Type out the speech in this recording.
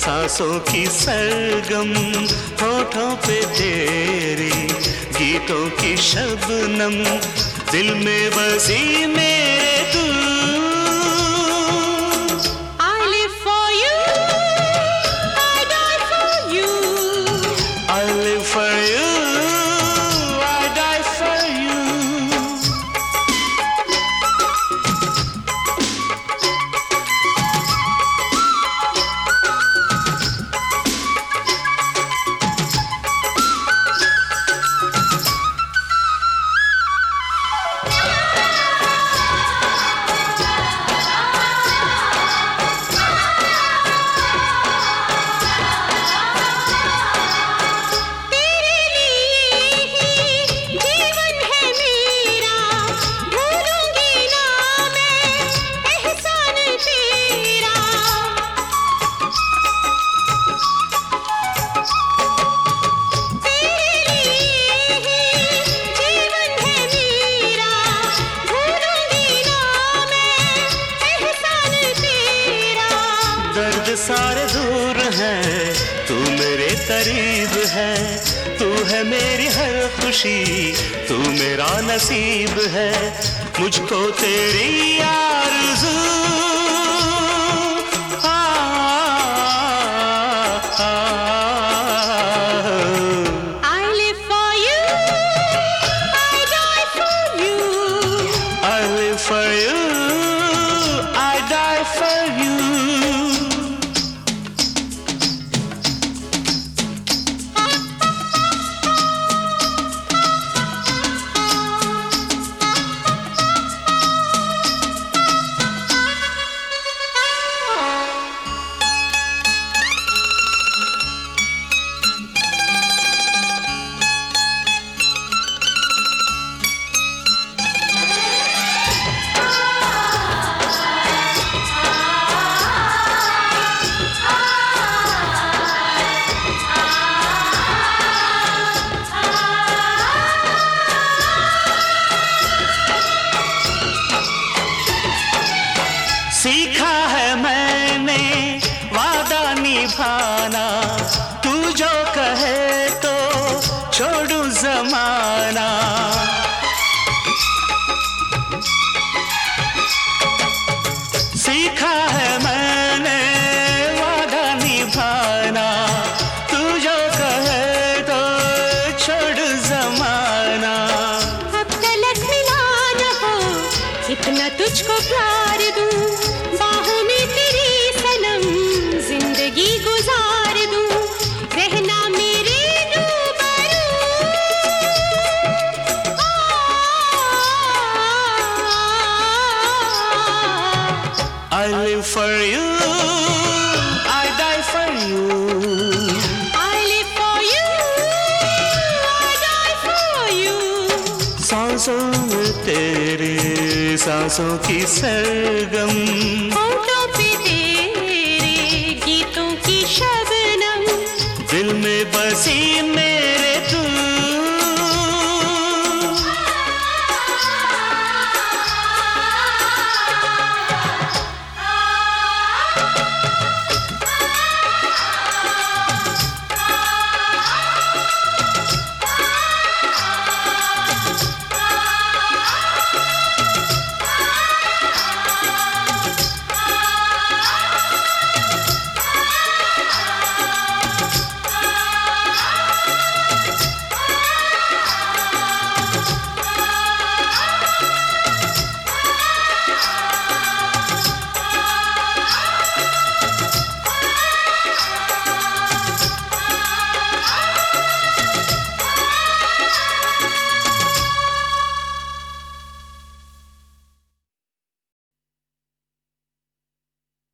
सांसों की सरगम, होठों पे तेरी गीतों की शबनम, दिल में बसी मेरे तू। I live for you, I die for you, I live for you, I die for you. दर्द सारे दूर हैं, तू मेरे करीब है, तू है मेरी हर खुशी, तू मेरा नसीब है, मुझको तेरी आरज़ू। I live for you, I die for you, I live for you, I die for you. सीखा है मैंने वादा निभाना, तू जो कहे तो छोड़ू जमाना। सीखा है मैंने वादा निभाना, तू जो कहे तो छोड़ जमाना। अब तलक मिला न हो, इतना तुझको प्यार दूं, बाहों में तेरी सनम जिंदगी गुजार दूं, रहना मेरे रूबरू। I live for you, I die for you. I live for you, I die for you. सांसों में तेरे सांसों की सरगम, होठों पे तेरे गीतों की शबनम, दिल में बसी मेरे